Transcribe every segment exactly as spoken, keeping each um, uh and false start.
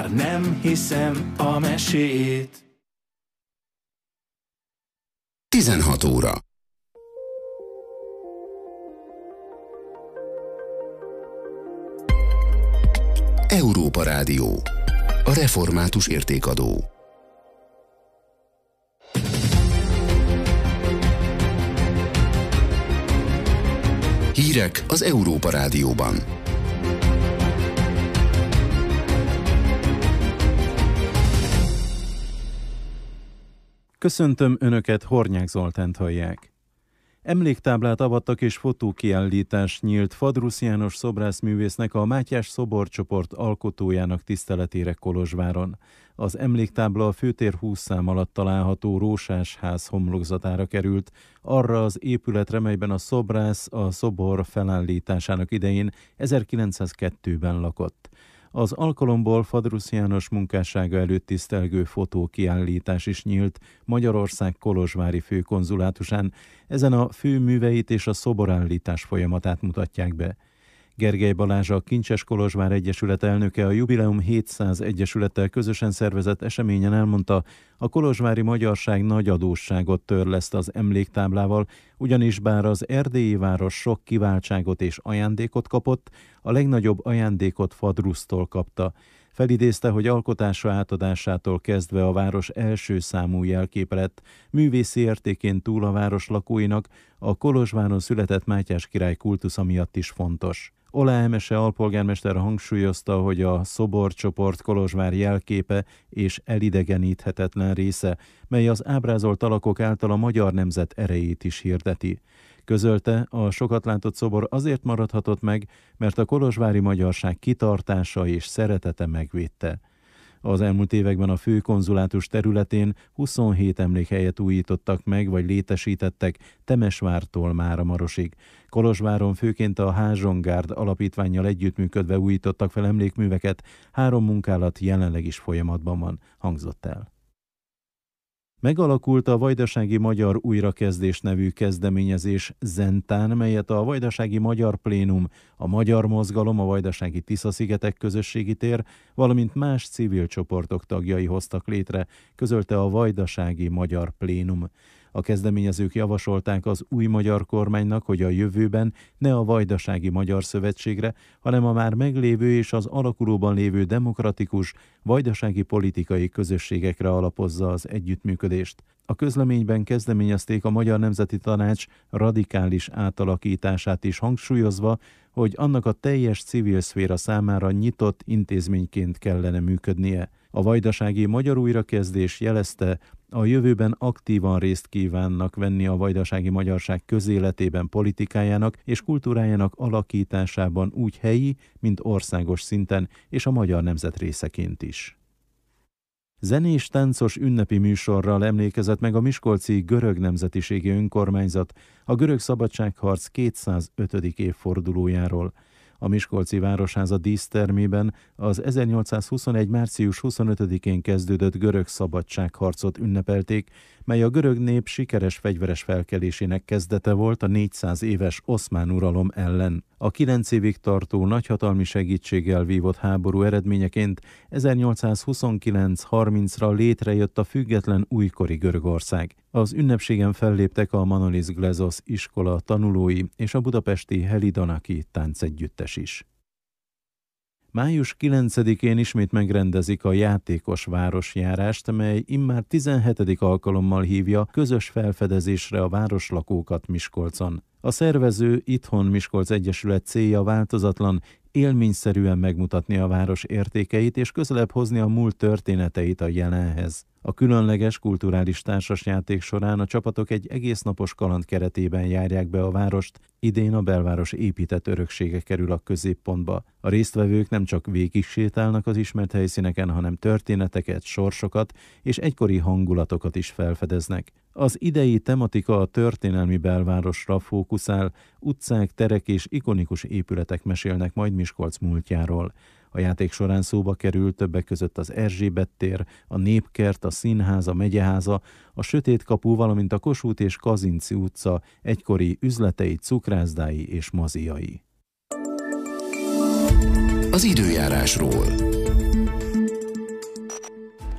már nem hiszem a mesét. tizenhat óra. Európa Rádió. A református értékadó. Hírek az Európa Rádióban. Köszöntöm Önöket, Hornyák Zoltánt hallják. Emléktáblát avattak és fotókiállítás nyílt Fadrusz János szobrászművésznek, a Mátyás szoborcsoport alkotójának tiszteletére Kolozsváron. Az emléktábla a főtér húsz szám alatt található Rósás ház homlokzatára került, arra az épületre, melyben a szobrász a szobor felállításának idején ezerkilencszázkettőben lakott. Az alkalomból Fadrusz János munkássága előtt tisztelgő fotókiállítás is nyílt Magyarország kolozsvári főkonzulátusán. Ezen a fő műveit és a szoborállítás folyamatát mutatják be. Gergely Balázs, a Kincses Kolozsvár Egyesület elnöke, a Jubileum hétszáz Egyesülettel közösen szervezett eseményen elmondta, a kolozsvári magyarság nagy adósságot törleszt az emléktáblával, ugyanis bár az erdélyi város sok kiváltságot és ajándékot kapott, a legnagyobb ajándékot Fadrusztól kapta. Felidézte, hogy alkotása átadásától kezdve a város első számú jelképe lett, művészi értékén túl a város lakóinak a Kolozsváron született Mátyás király kultusza miatt is fontos. Oláh Emese alpolgármester hangsúlyozta, hogy a szoborcsoport Kolozsvár jelképe és elidegeníthetetlen része, mely az ábrázolt alakok által a magyar nemzet erejét is hirdeti. Közölte, a sokat látott szobor azért maradhatott meg, mert a kolozsvári magyarság kitartása és szeretete megvédte. Az elmúlt években a főkonzulátus területén huszonhét emlékhelyet újítottak meg, vagy létesítettek Temesvártól Máramarosig. Kolozsváron főként a Házsongárd alapítvánnyal együttműködve újítottak fel emlékműveket, három munkálat jelenleg is folyamatban van, hangzott el. Megalakult a Vajdasági Magyar Újrakezdés nevű kezdeményezés Zentán, melyet a Vajdasági Magyar Plénum, a Magyar Mozgalom, a Vajdasági Tisza-szigetek közösségi tér, valamint más civil csoportok tagjai hoztak létre, közölte a Vajdasági Magyar Plénum. A kezdeményezők javasolták az új magyar kormánynak, hogy a jövőben ne a Vajdasági Magyar Szövetségre, hanem a már meglévő és az alakulóban lévő demokratikus, vajdasági politikai közösségekre alapozza az együttműködést. A közleményben kezdeményezték a Magyar Nemzeti Tanács radikális átalakítását is, hangsúlyozva, hogy annak a teljes civil szféra számára nyitott intézményként kellene működnie. A Vajdasági Magyar Újrakezdés jelezte, a jövőben aktívan részt kívánnak venni a vajdasági magyarság közéletében, politikájának és kultúrájának alakításában úgy helyi, mint országos szinten, és a magyar nemzet részeként is. Zenés táncos ünnepi műsorral emlékezett meg a miskolci görög nemzetiségi önkormányzat a görög szabadságharc kétszázötödik évfordulójáról. A miskolci városháza dísztermében az ezernyolcszázhuszonegy. március huszonötödikén kezdődött görög szabadságharcot ünnepelték, mely a görög nép sikeres fegyveres felkelésének kezdete volt a négyszáz éves oszmán uralom ellen. A kilenc évig tartó nagyhatalmi segítséggel vívott háború eredményeként ezernyolcszázhuszonkilenc. harmincra létrejött a független újkori Görögország. Az ünnepségen felléptek a Manolis Glezos iskola tanulói és a budapesti Helidonaki táncegyüttes is. május kilencedikén ismét megrendezik a játékos városjárást, mely immár tizenhetedik alkalommal hívja közös felfedezésre a városlakókat Miskolcon. A szervező Itthon Miskolc Egyesület célja változatlan, élményszerűen megmutatni a város értékeit és közelebb hozni a múlt történeteit a jelenhez. A különleges kulturális társasjáték során a csapatok egy egésznapos kaland keretében járják be a várost, idén a belváros épített öröksége kerül a középpontba. A résztvevők nem csak végig sétálnak az ismert helyszíneken, hanem történeteket, sorsokat és egykori hangulatokat is felfedeznek. Az idei tematika a történelmi belvárosra fókuszál, utcák, terek és ikonikus épületek mesélnek majd Miskolc múltjáról. A játék során szóba kerül többek között az Erzsébet tér, a Népkert, a Színház, a Megyeháza, a Sötét kapu, valamint a Kossuth és Kazinczy utca egykori üzletei, cukrászdái és moziai. Az időjárásról.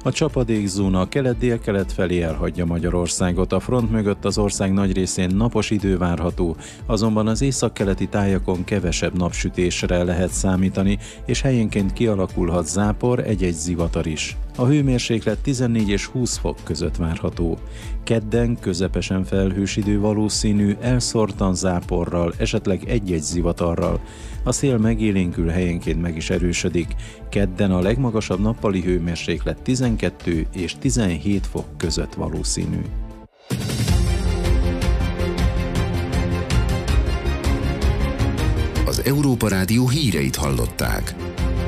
A csapadékzóna a kelet-dél-kelet felé elhagyja Magyarországot, a front mögött az ország nagy részén napos idő várható, azonban az északkeleti tájakon kevesebb napsütésre lehet számítani, és helyenként kialakulhat zápor, egy-egy zivatar is. A hőmérséklet tizennégy és húsz fok között várható. Kedden közepesen felhős idő valószínű, elszórtan záporral, esetleg egy-egy zivatarral. A szél megélénkül, helyenként meg is erősödik. Kedden a legmagasabb nappali hőmérséklet tizenkettő és tizenhét fok között valószínű. Az Európa Rádió híreit hallották.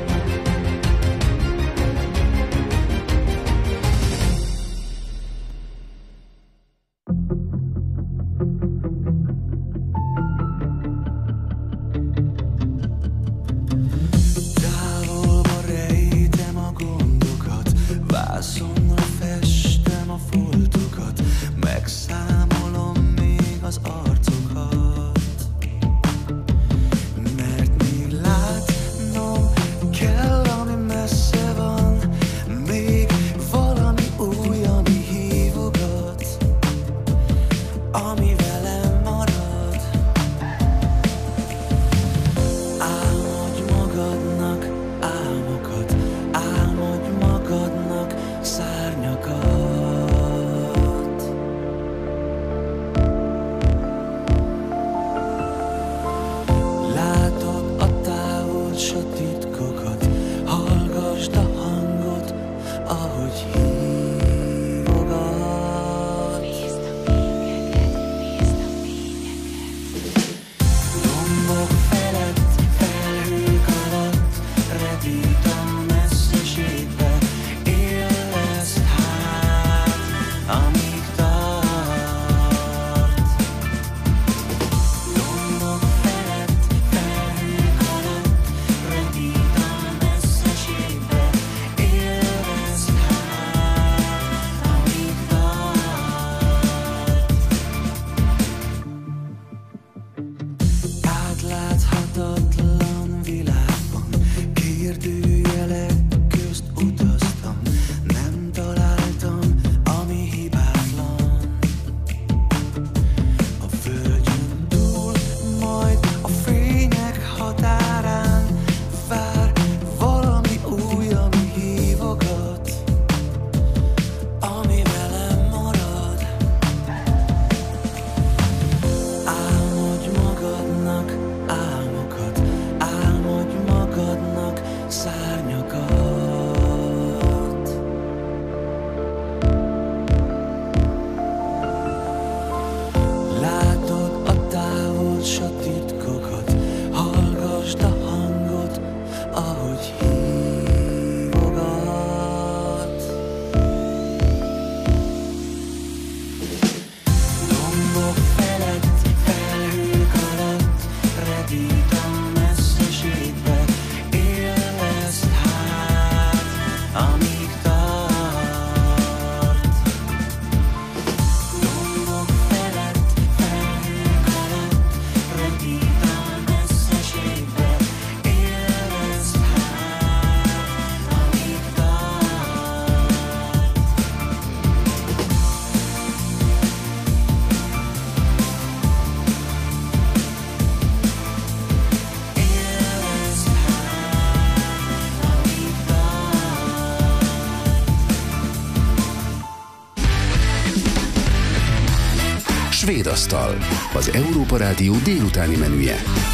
Svédasztal, az Európa Rádió délutáni menüje.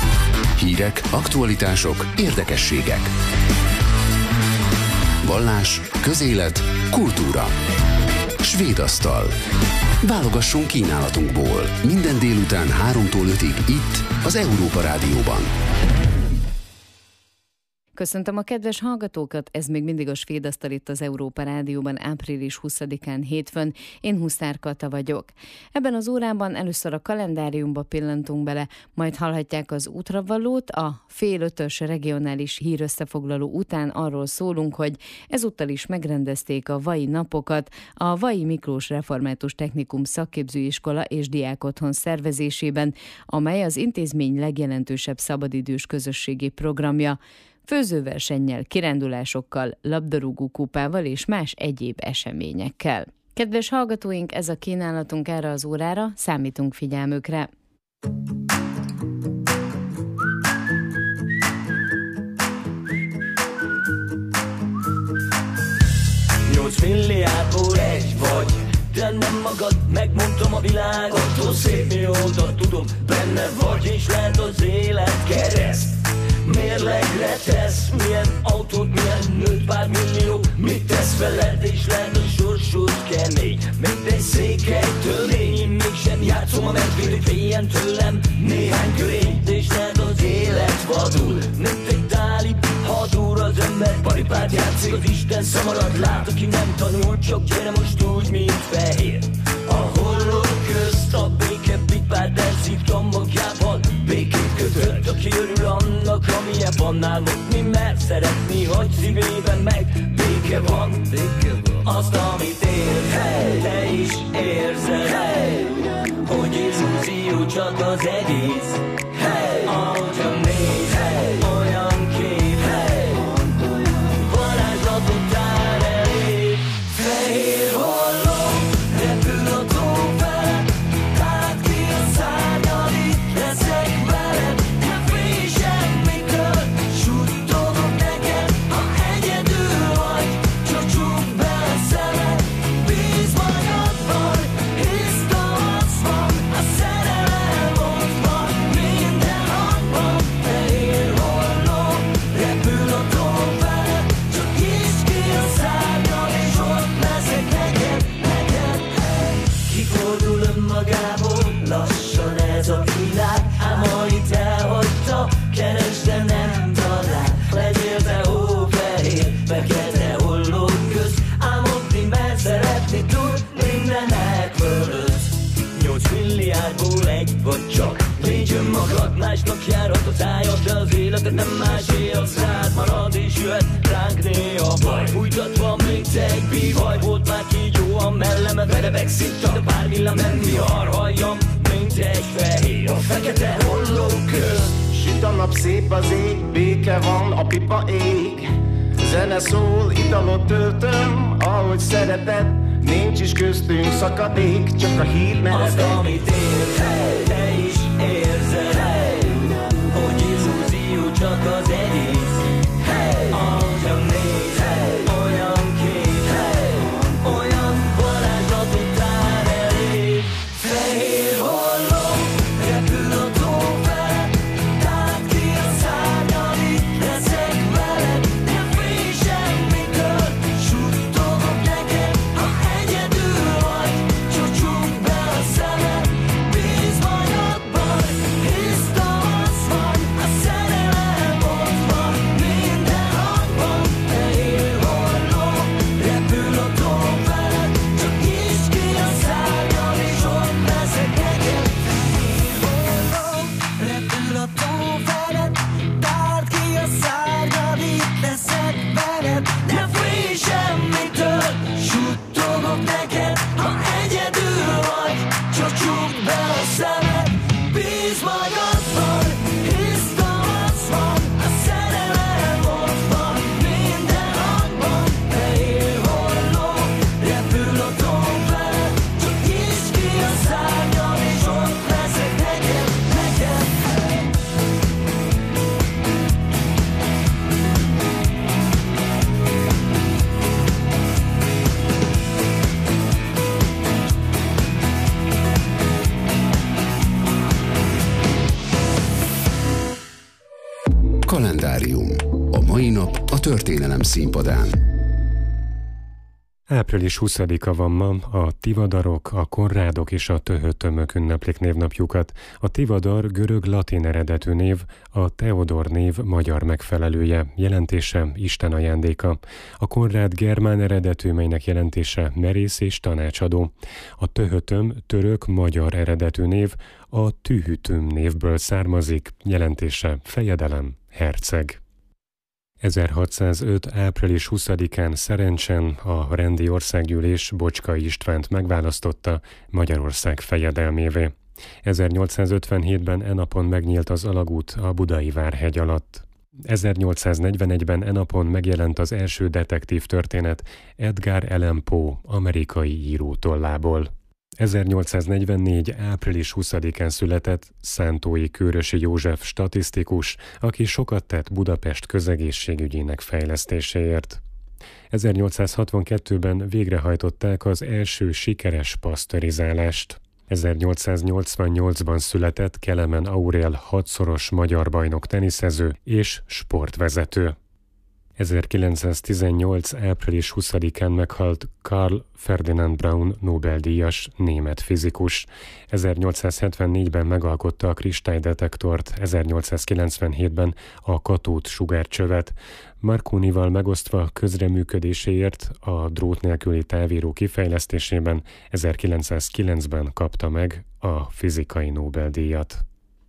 Hírek, aktualitások, érdekességek. Vallás, közélet, kultúra. Svédasztal. Válogassunk kínálatunkból. Minden délután háromtól ötig itt, az Európa Rádióban. Köszöntöm a kedves hallgatókat, ez még mindig a Svédasztal itt az Európa Rádióban április huszadikán hétfőn. Én Huszár Kata vagyok. Ebben az órában először a kalendáriumba pillantunk bele, majd hallhatják az útravalót, a fél ötös regionális hírösszefoglaló után arról szólunk, hogy ezúttal is megrendezték a Vai napokat a Vai Miklós Református Technikum Szakképzőiskola és Diákotthon szervezésében, amely az intézmény legjelentősebb szabadidős közösségi programja. főzőversennyel, kirándulásokkal, labdarúgó kupával és más egyéb eseményekkel. Kedves hallgatóink, ez a kínálatunk erre az órára, számítunk figyelmükre. Nyolc milliárdból egy vagy, de nem magad, megmondtam a világot. Ó, szép mióta tudom, benne vagy, és lehet az élet kereszt. Mérlegre tesz, milyen autót, milyen nőtt, pár millió, mit tesz veled, és lehet a sorsod kemény, mint egy székely tömény. Én mégsem játszom a medvét, hogy féljen tőlem néhány körényt, és lehet az élet vadul, mint egy tálib hadúr. Az ember paripát játszik, az Isten szamarat lát, aki nem tanul, csak gyere most úgy, mint fehér. A hollók közt a béke pipát elszívtam magjával, békét kötött, aki örül annak, amilyen van álmodni, mert szeretni, hogy szívében meg béke van, béke van. Azt, amit ér, hey, te is érzed, hey, hogy illúzió csak az egész, hey, ahogyan néz, hey, olyan kép, hey, varázslatot tár elé. Fehér holló repül a tó felett, tárt ki a szárnyad, itt leszek veled. Nem félj semmitől, suttogok neked, ha egyedül vagy, csak csukd be a szemed. Bízz magadban, hisz tavasz van, a szerelem ott van, minden hangban. Fehér holló repül a tó felett, csak nyisd ki a szárnyad, és ott leszek neked, neked. Kifordul önmagából, lassan ez a világ, ám ha itt elhagyta, keresd, de nem talál. Legyél te hófehér, fekete hollók közt, álmodni, mert szeretni tud mindenek fölött. Nyolc milliárdból egy vagy csak, légy önmagad, másnak járhat a tájad, de az életed nem másé, az rád marad, és jöhet ránk néha baj. Fújtatva még te egy bívaj, volt már kígyó a melleme, verebegszik, csak a pár villám nem vihar, halljam, mint egy fehér a fekete hollók közt. Süt a nap, szép az ég, béke van, a pipa ég. Zene szól, italot töltöm, ahogy szereted, nincs is köztünk szakadék, csak a híd Azt, meredek. amit ér, hey, te is érzed, hey, hogy illúzió csak az egész, hey, ahogyan néz, hey, olyan kép, hey, olyan varázslatot tár elé. Fehér holló repül a tó felett, tárt ki a szárnyad, itt leszek veled. Nem félj semmitől, suttogok neked, ha egyedül vagy, csak csukd be a szemed. Bízz magadban, hisz tavasz van, a szerelem ott van, minden hangban. Fehér holló repül a tó felett, csak nyisd ki a szárnyad, és ott leszek neked. Fehér holló repül a tó felett, tárt ki a szárnyad, itt leszek veled. Ne félj semmitől, suttogok neked, ha egyedül vagy, csak csukd be a szemed. Bízz magadban, hisz tavasz van, a szerelem ott van, minden hangban. Fehér holló repül a tó felett, csak nyisd ki a szárnyad, és ott leszek neked, neked. Kalendárium. A mai nap a történelem színpadán. április huszadika van ma, a tivadarok, a konrádok és a töhötömök ünneplik névnapjukat. A tivadar görög-latin eredetű név, a Teodor név magyar megfelelője, jelentése Isten ajándéka. A konrád germán eredetű, melynek jelentése merész és tanácsadó. A töhötöm török-magyar eredetű név, a tühütüm névből származik, jelentése fejedelem, herceg. ezerhatszázöt. április huszadikán Szerencsen a rendi országgyűlés Bocskai Istvánt megválasztotta Magyarország fejedelmévé. ezernyolcszázötvenhétben e napon megnyílt az alagút a Budai Várhegy alatt. ezernyolcszáznegyvenegyben e napon megjelent az első detektív történet Edgar Allan Poe amerikai író tollából. ezernyolcszáznegyvennégy. április huszadikán született Szántói Kőrösi József statisztikus, aki sokat tett Budapest közegészségügyének fejlesztéséért. ezernyolcszázhatvankettőben végrehajtották az első sikeres pasztörizálást. ezernyolcszáznyolcvannyolcban született Kelemen Aurél hatszoros magyar bajnok teniszező és sportvezető. ezerkilencszáztizennyolc. április huszadikán meghalt Karl Ferdinand Braun Nobel-díjas német fizikus. ezernyolcszázhetvennégyben megalkotta a kristálydetektort, ezernyolcszázkilencvenhétben a katód sugárcsövet. Marconival megosztva közreműködéséért a drót nélküli távíró kifejlesztésében ezerkilencszázkilencben kapta meg a fizikai Nobel-díjat.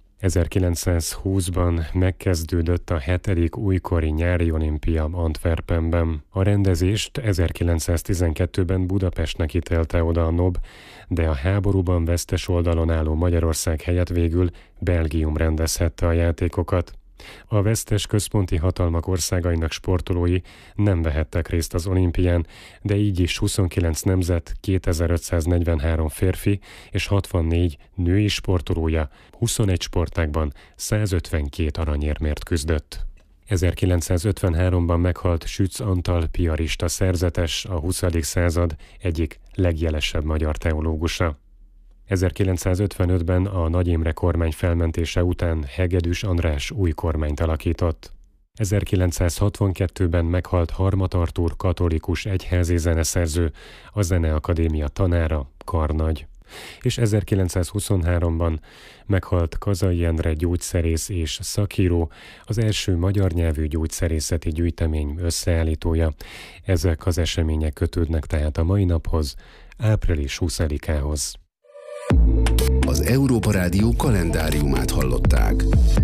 ezerkilencszázhúszban megkezdődött a hetedik újkori nyári olimpia Antwerpenben. A rendezést ezerkilencszáztizenkettőben Budapestnek ítélte oda a en o bé, de a háborúban vesztes oldalon álló Magyarország helyett végül Belgium rendezhette a játékokat. A vesztes központi hatalmak országainak sportolói nem vehettek részt az olimpián, de így is huszonkilenc nemzet, kétezer-ötszáznegyvenhárom férfi és hatvannégy női sportolója huszonegy sportágban százötvenkét aranyérmért küzdött. ezerkilencszázötvenháromban meghalt Sütz Antal piarista szerzetes, a huszadik század egyik legjelesebb magyar teológusa. ezerkilencszázötvenötben a Nagy Imre kormány felmentése után Hegedűs András új kormányt alakított. ezerkilencszázhatvankettőben meghalt Harmat Artúr katolikus egyházi zeneszerző, a Zeneakadémia tanára, karnagy. És ezerkilencszázhuszonháromban meghalt Kazai Endre gyógyszerész és szakíró, az első magyar nyelvű gyógyszerészeti gyűjtemény összeállítója. Ezek az események kötődnek tehát a mai naphoz, április huszadikához. Az Európa Rádió kalendáriumát hallották.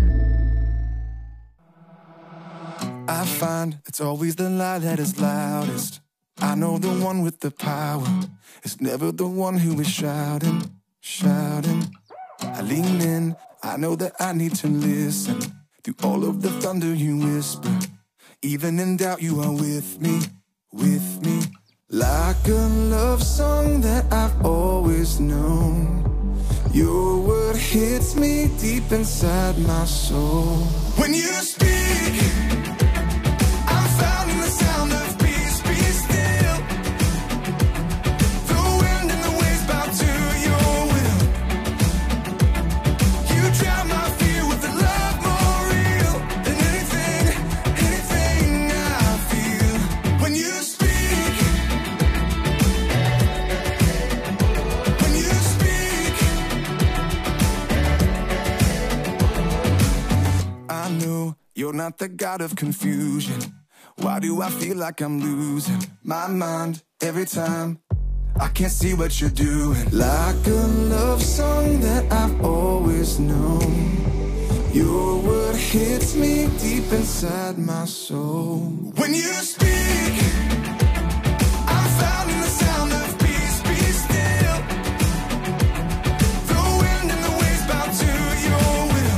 I find it's always the lie that is loudest. I know the one with the power is never the one who is shouting, shouting. I lean in, I know that I need to listen through all of the thunder you whisper. Even in doubt you are with me, with me. Like a love song that I've always known. Your word hits me deep inside my soul. When you speak, I'm found in the sound of peace, be still. The wind and the waves bow to your will. You drown my fear with a love more real than anything, anything I feel. When you speak, when you speak, I know you're not the God of confusion. Why do I feel like I'm losing my mind every time? I can't see what you're doing. Like a love song that I've always known. Your word hits me deep inside my soul. When you speak, I'm found in the sound of peace, be still. The wind and the waves bow to your will.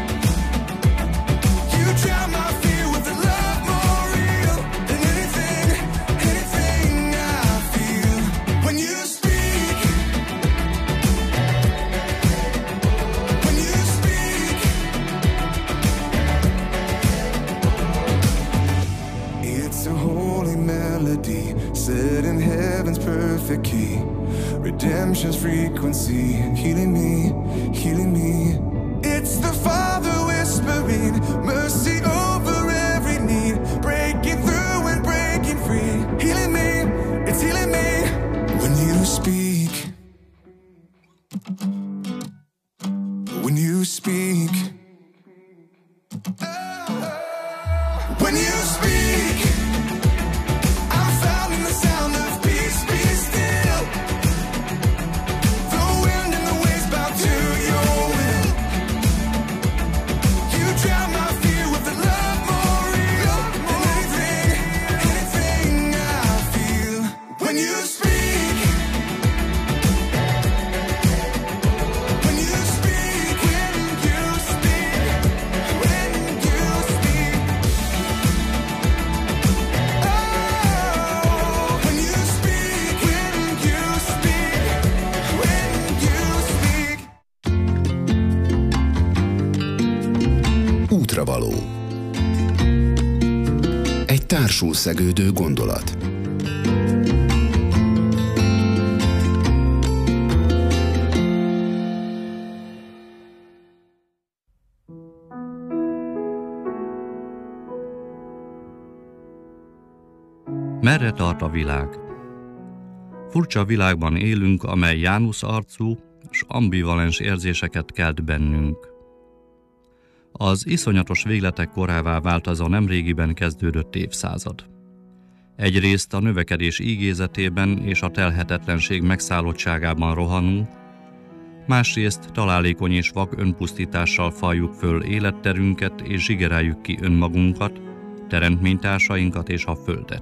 You drown my fear with a love more real than anything, anything I feel. When you speak, when you speak, it's a holy melody set in heaven's perfect key. Redemption's frequency, healing me, healing me. It's the Father whispering, mercy over every need, breaking through and breaking free. Healing me, it's healing me. When you speak, when you speak, when you speak, I'm found in the sound of peace, be still. The wind and the waves bow to your will. You drown my fear with Útravaló. Egy társul szegődő gondolat. Merre tart a világ? Furcsa világban élünk, amely Jánusz arcú, s ambivalens érzéseket kelt bennünk. Az iszonyatos végletek korává vált az a nemrégiben kezdődött évszázad. Egyrészt a növekedés ígézetében és a telhetetlenség megszállottságában rohanunk, másrészt találékony és vak önpusztítással fajjuk föl életterünket és zsigereljük ki önmagunkat, teremtménytársainkat és a földet.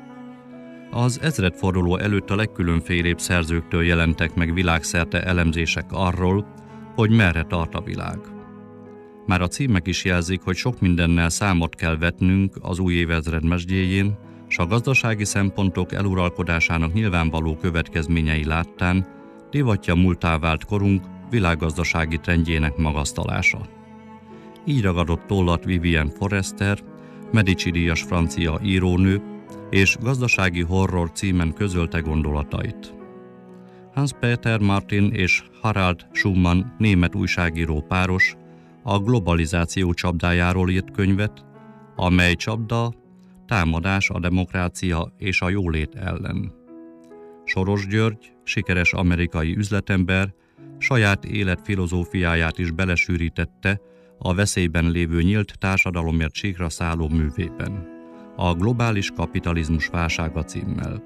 Az ezredforduló előtt a legkülönfélébb szerzőktől jelentek meg világszerte elemzések arról, hogy merre tart a világ. Már a címek is jelzik, hogy sok mindennel számot kell vetnünk az új évezred mesdjéjén, s a gazdasági szempontok eluralkodásának nyilvánvaló következményei láttán divatja múltá vált korunk világgazdasági trendjének magasztalása. Így ragadott tollat Vivienne Forrester, Medici-díjas francia írónő, és Gazdasági horror címen közölte gondolatait. Hans-Peter Martin és Harald Schumann német újságíró páros a globalizáció csapdájáról írt könyvet, amely csapda támadás a demokrácia és a jólét ellen. Soros György, sikeres amerikai üzletember, saját életfilozófiáját is belesűrítette a veszélyben lévő nyílt társadalomért síkra szálló művében, a Globális kapitalizmus válsága címmel.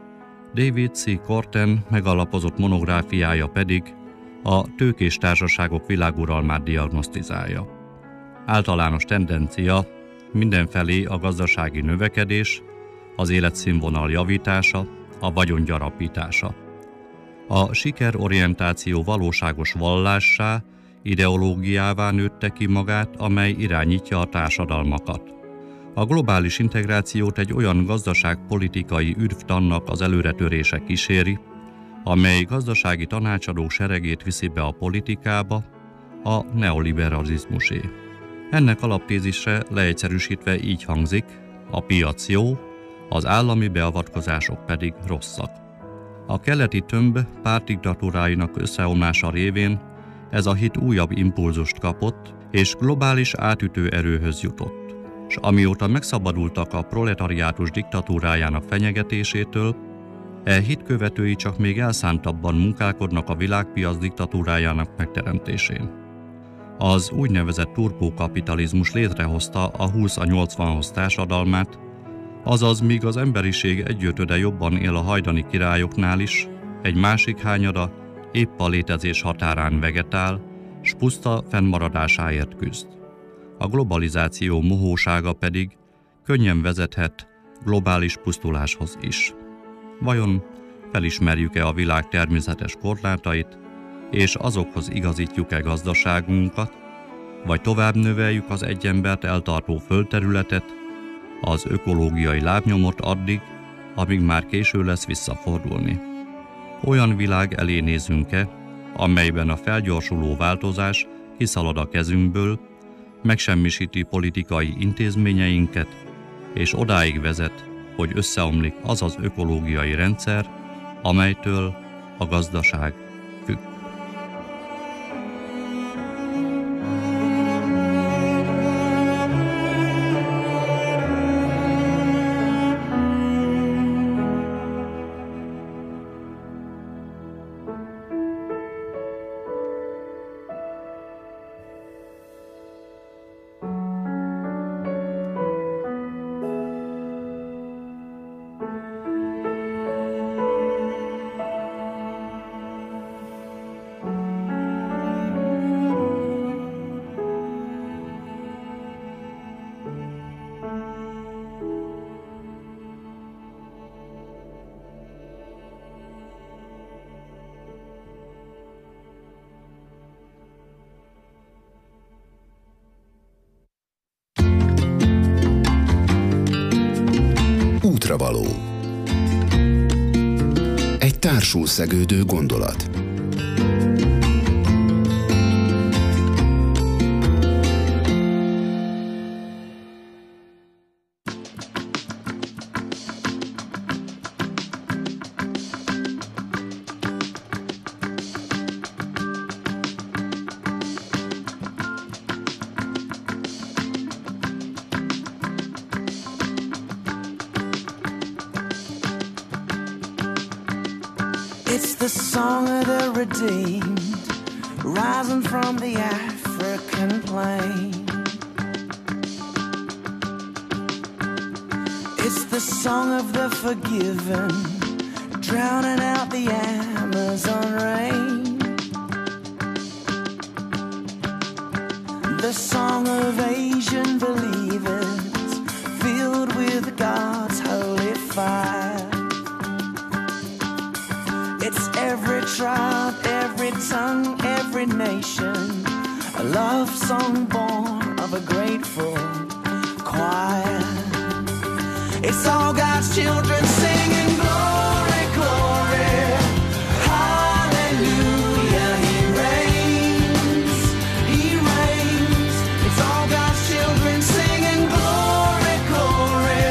David C. Korten megalapozott monográfiája pedig a tőkés társaságok világuralmát diagnosztizálja. Általános tendencia mindenfelé a gazdasági növekedés, az életszínvonal javítása, a vagyon gyarapítása. A sikerorientáció valóságos vallássá, ideológiává nőtte ki magát, amely irányítja a társadalmakat. A globális integrációt egy olyan gazdaságpolitikai ürvtannak az előretörése kíséri, amely gazdasági tanácsadók seregét viszi be a politikába, a neoliberalizmusé. Ennek alaptézise leegyszerűsítve így hangzik: a piac jó, az állami beavatkozások pedig rosszak. A keleti tömb pártdiktatúráinak összeomlása révén ez a hit újabb impulzust kapott, és globális átütő erőhöz jutott. S amióta megszabadultak a proletariátus diktatúrájának fenyegetésétől, e hitkövetői csak még elszántabban munkálkodnak a világpiac diktatúrájának megteremtésén. Az úgynevezett turbokapitalizmus létrehozta a húsz a nyolcvanhoz társadalmát, azaz míg az emberiség egyötöde jobban él a hajdani királyoknál is, egy másik hányada épp a létezés határán vegetál, s puszta fennmaradásáért küzd. A globalizáció mohósága pedig könnyen vezethet globális pusztuláshoz is. Vajon felismerjük-e a világ természetes korlátait, és azokhoz igazítjuk-e gazdaságunkat, vagy tovább növeljük az egy embert eltartó földterületet, az ökológiai lábnyomot addig, amíg már késő lesz visszafordulni? Olyan világ elé nézünk-e, amelyben a felgyorsuló változás kiszalad a kezünkből, megsemmisíti politikai intézményeinket, és odáig vezet, hogy összeomlik az az ökológiai rendszer, amelytől a gazdaság függ. Útravaló. Egy társul szegődő gondolat. It's the song of the redeemed, rising from the African plain. It's the song of the forgiven, drowning out the Amazon rain. The song of Asian believers, filled with God's holy fire. It's every tribe, every tongue, every nation, a love song born of a grateful choir. It's all God's children singing glory, glory, hallelujah. He reigns, He reigns. It's all God's children singing glory, glory,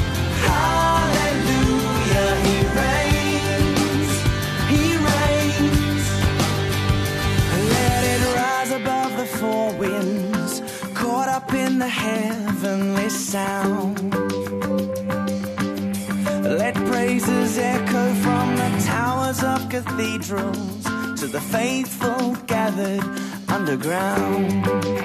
hallelujah. He reigns, He reigns. Let it rise above the four winds, caught up in the heavenly sound. Let praises echo from the towers of cathedrals to the faithful gathered underground.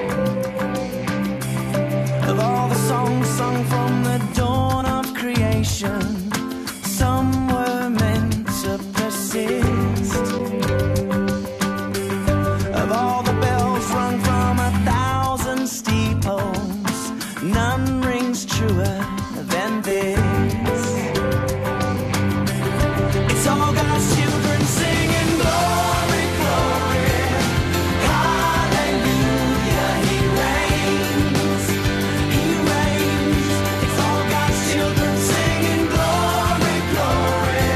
Of all the songs sung from the dawn of creation, some were meant to persist. Of all the bells rung from a thousand steeples, none rings truer than this. All God's children singing glory, glory, hallelujah. He reigns, He reigns. It's all God's children singing glory, glory,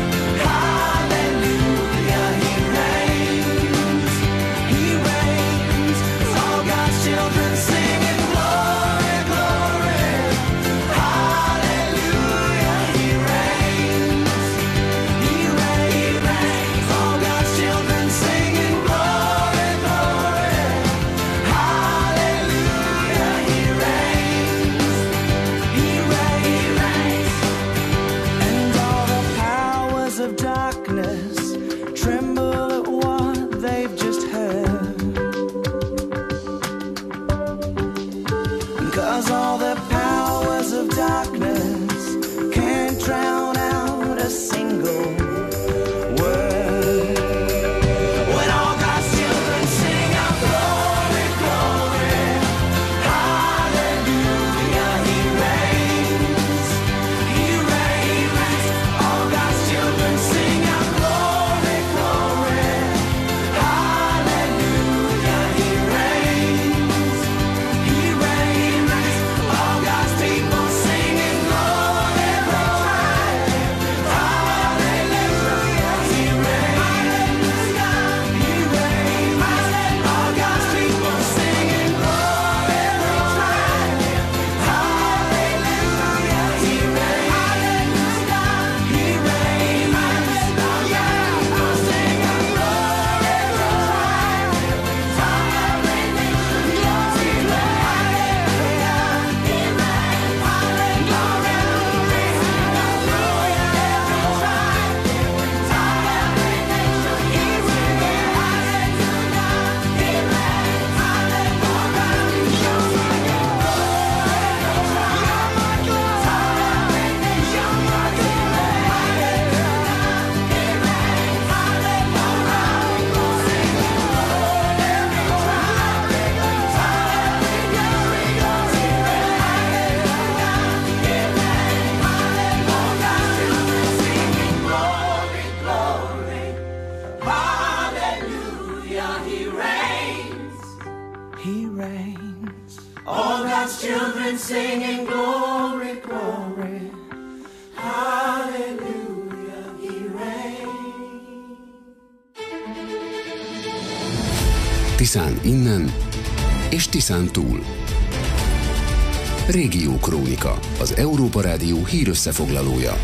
hallelujah. He reigns, He reigns. It's all God's children singing glory, glory, hallelujah. He reigns. Tremble at what they've just heard, 'cause all the powers of darkness can't drown out a single word. When all God's children sing out glory, glory, hallelujah. He reigns, He reigns. All God's children sing out glory, glory, hallelujah. He reigns, He reigns. All God's people singing glory, glory, hallelujah. He reigns, He reigns. All God's people singing glory, glory, hallelujah. He reigns, He reigns. All God's children singing glory, glory, hallelujah. He reigns. Tiszán innen és Tiszán túl. Régió Krónika, az Európa Rádió hírösszefoglalója.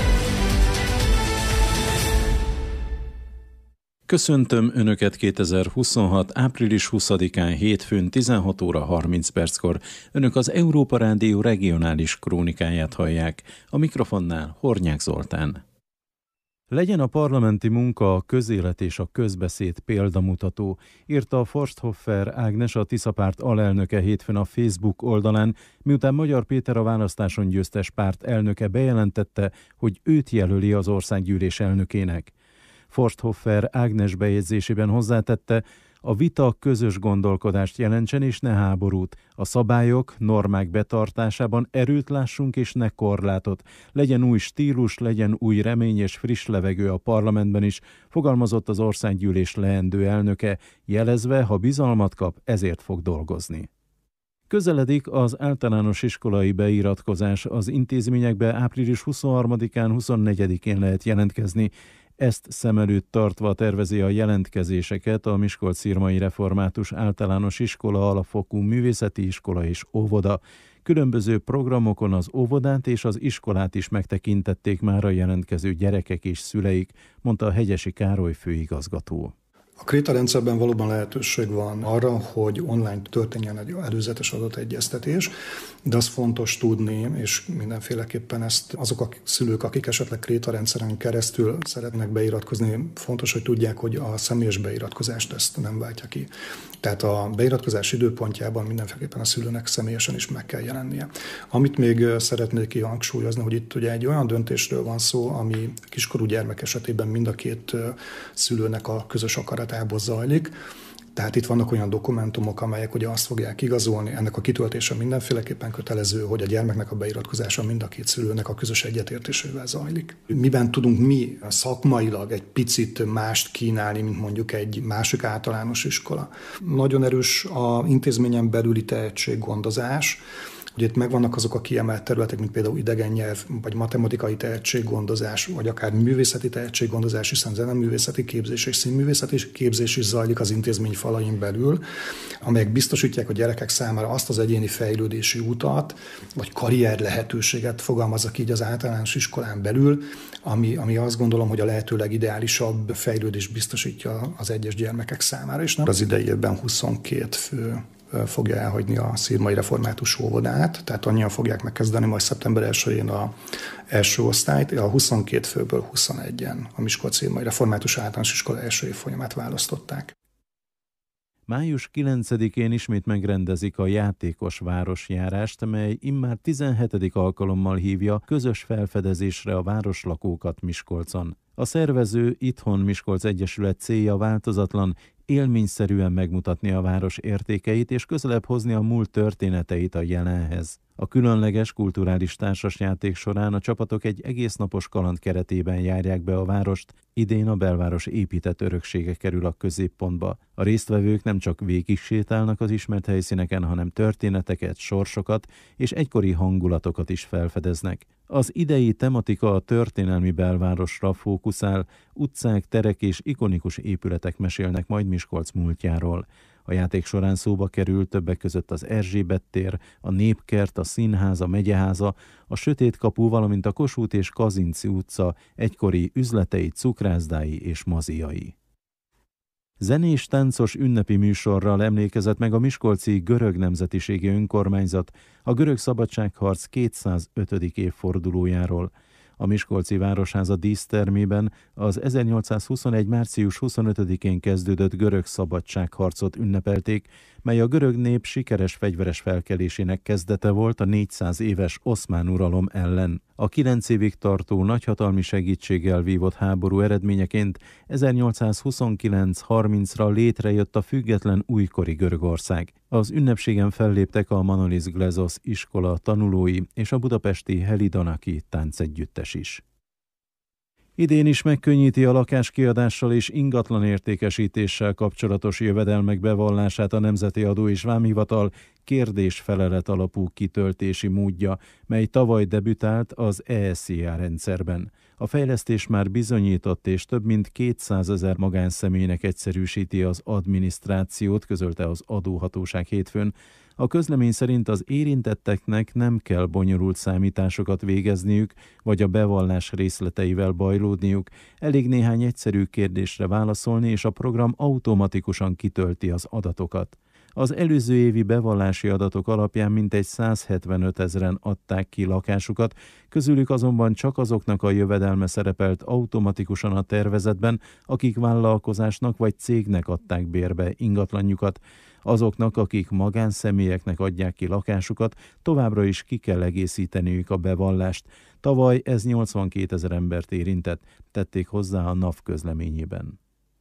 Köszöntöm Önöket kétezer-huszonhat. április huszadikán hétfőn tizenhat óra harminc perckor. Önök az Európa Rádió regionális krónikáját hallják. A mikrofonnál Hornyák Zoltán. Legyen a parlamenti munka, a közélet és a közbeszéd példamutató, írta a Forsthoffer Ágnes, a Tiszapárt alelnöke hétfőn a Facebook oldalán, miután Magyar Péter, a választáson győztes párt elnöke bejelentette, hogy őt jelöli az országgyűlés elnökének. Forsthoffer Ágnes bejegyzésében hozzátette, a vita közös gondolkodást jelentsen és ne háborút. A szabályok, normák betartásában erőt lássunk és ne korlátot. Legyen új stílus, legyen új remény és friss levegő a parlamentben is, fogalmazott az országgyűlés leendő elnöke, jelezve, ha bizalmat kap, ezért fog dolgozni. Közeledik az általános iskolai beiratkozás. Az intézményekbe április huszonharmadikán, huszonnegyedikén lehet jelentkezni. Ezt szem előtt tartva tervezi a jelentkezéseket a Miskolc-Szirmai Református Általános Iskola, Alapfokú Művészeti Iskola és Óvoda. Különböző programokon az óvodát és az iskolát is megtekintették már a jelentkező gyerekek és szüleik, mondta a Hegyesi Károly főigazgató. A Kréta rendszerben valóban lehetőség van arra, hogy online történjen egy előzetes adategyeztetés, de az fontos tudni, és mindenféleképpen ezt azok a szülők, akik esetleg Kréta rendszeren keresztül szeretnek beiratkozni, fontos, hogy tudják, hogy a személyes beiratkozást ezt nem váltja ki. Tehát a beiratkozás időpontjában mindenféleképpen a szülőnek személyesen is meg kell jelennie. Amit még szeretnék kihangsúlyozni, hogy itt ugye egy olyan döntésről van szó, ami kiskorú gyermek esetében mind a két szülőnek a közös akaratából zajlik. Tehát itt vannak olyan dokumentumok, amelyek ugye azt fogják igazolni, ennek a kitöltése mindenféleképpen kötelező, hogy a gyermeknek a beiratkozása mind a két szülőnek a közös egyetértésével zajlik. Miben tudunk mi szakmailag egy picit mást kínálni, mint mondjuk egy másik általános iskola? Nagyon erős az intézményen belüli tehetséggondozás. Ugye itt megvannak azok a kiemelt területek, mint például idegen nyelv, vagy matematikai tehetséggondozás, vagy akár művészeti tehetséggondozás, hiszen zeneművészeti képzés és színművészeti képzés is zajlik az intézmény falain belül, amelyek biztosítják a gyerekek számára azt az egyéni fejlődési utat, vagy karrier lehetőséget, fogalmazzak így, az általános iskolán belül, ami, ami azt gondolom, hogy a lehető legideálisabb fejlődést biztosítja az egyes gyermekek számára. És nem az idei évben huszonkét fő fogja elhagyni a Szirmai Református Óvodát, tehát annyian fogják megkezdeni majd szeptember elsején az első osztályt, a huszonkét főből huszonegyen a Miskolc-Szirmai Református Általános Iskola első évfolyamát választották. május kilencedikén ismét megrendezik a játékos városjárást, mely immár tizenhetedik alkalommal hívja közös felfedezésre a városlakókat Miskolcon. A szervező Itthon Miskolc Egyesület célja változatlan, élményszerűen megmutatni a város értékeit és közelebb hozni a múlt történeteit a jelenhez. A különleges kulturális társasjáték során a csapatok egy egésznapos kaland keretében járják be a várost, idén a belváros épített öröksége kerül a középpontba. A résztvevők nem csak végig sétálnak az ismert helyszíneken, hanem történeteket, sorsokat és egykori hangulatokat is felfedeznek. Az idei tematika a történelmi belvárosra fókuszál, utcák, terek és ikonikus épületek mesélnek majd Miskolc múltjáról. A játék során szóba kerül többek között az Erzsébet tér, a Népkert, a Színház, a Megyeháza, a Sötét kapu, valamint a Kossuth és Kazinczy utca egykori üzletei, cukrászdái és moziai. Zenés táncos ünnepi műsorral emlékezett meg a miskolci görög nemzetiségi önkormányzat a görög szabadságharc kétszázötödik évfordulójáról. A Miskolci Városháza dísztermében az ezernyolcszázhuszonegy. március huszonötödikén kezdődött görög szabadságharcot ünnepelték, mely a görög nép sikeres fegyveres felkelésének kezdete volt a négyszáz éves oszmán uralom ellen. A kilenc évig tartó nagyhatalmi segítséggel vívott háború eredményeként ezernyolcszázhuszonkilenc harmincra létrejött a független újkori Görögország. Az ünnepségen felléptek a Manolis Glezos iskola tanulói és a budapesti Helidanaki táncegyüttes is. Idén is megkönnyíti a lakáskiadással és ingatlan értékesítéssel kapcsolatos jövedelmek bevallását a Nemzeti Adó és Vámhivatal kérdés-felelet alapú kitöltési módja, mely tavaly debütált az E S Z I A rendszerben. A fejlesztés már bizonyított, és több mint kétszázezer magánszemélynek egyszerűsíti az adminisztrációt, közölte az adóhatóság hétfőn. A közlemény szerint az érintetteknek nem kell bonyolult számításokat végezniük, vagy a bevallás részleteivel bajlódniuk, elég néhány egyszerű kérdésre válaszolni, és a program automatikusan kitölti az adatokat. Az előző évi bevallási adatok alapján mintegy százhetvenöt ezeren adták ki lakásukat, közülük azonban csak azoknak a jövedelme szerepelt automatikusan a tervezetben, akik vállalkozásnak vagy cégnek adták bérbe ingatlanjukat. Azoknak, akik magánszemélyeknek adják ki lakásukat, továbbra is ki kell egészíteniük a bevallást. Tavaly ez nyolcvankétezer embert érintett, tették hozzá a NAV közleményében.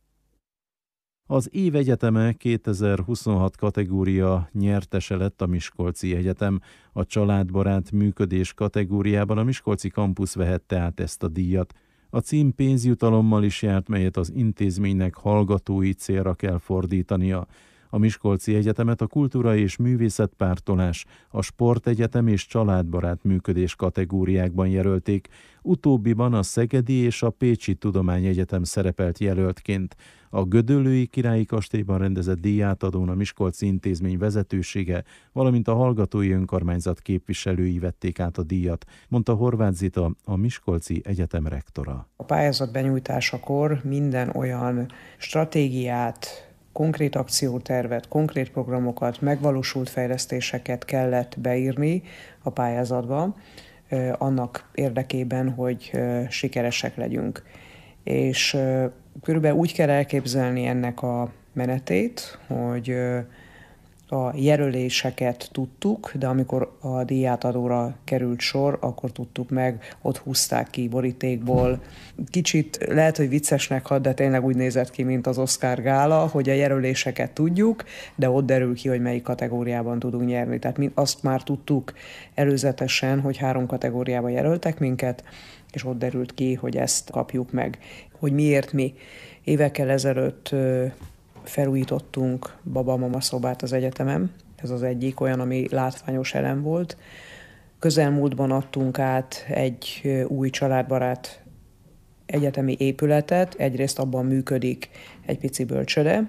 Az év egyeteme kétezer-huszonhat kategória nyertese lett a Miskolci Egyetem. A családbarát működés kategóriában a Miskolci Campus vehette át ezt a díjat. A cím pénzjutalommal is járt, melyet az intézménynek hallgatói célra kell fordítania. A Miskolci Egyetemet a kultúra és művészetpártolás, a sportegyetem és családbarát működés kategóriákban jelölték. Utóbbiban a Szegedi és a Pécsi Tudományegyetem szerepelt jelöltként. A Gödöllői Királyi Kastélyban rendezett díjátadón a Miskolci Intézmény vezetősége, valamint a hallgatói önkormányzat képviselői vették át a díjat, mondta Horváth Zita, a Miskolci Egyetem rektora. A pályázat benyújtásakor minden olyan stratégiát, konkrét akciótervet, konkrét programokat, megvalósult fejlesztéseket kellett beírni a pályázatba, annak érdekében, hogy sikeresek legyünk. És körülbelül úgy kell elképzelni ennek a menetét, hogy a jelöléseket tudtuk, de amikor a díjátadóra került sor, akkor tudtuk meg, ott húzták ki borítékból. Kicsit lehet, hogy viccesnek hat, de tényleg úgy nézett ki, mint az Oscar gála, hogy a jelöléseket tudjuk, de ott derül ki, hogy melyik kategóriában tudunk nyerni. Tehát mi azt már tudtuk előzetesen, hogy három kategóriában jelöltek minket, és ott derült ki, hogy ezt kapjuk meg. Hogy miért mi évekkel ezelőtt felújítottunk baba-mama szobát az egyetemen. Ez az egyik olyan, ami látványos elem volt. Közelmúltban adtunk át egy új családbarát egyetemi épületet. Egyrészt abban működik egy pici bölcsöde.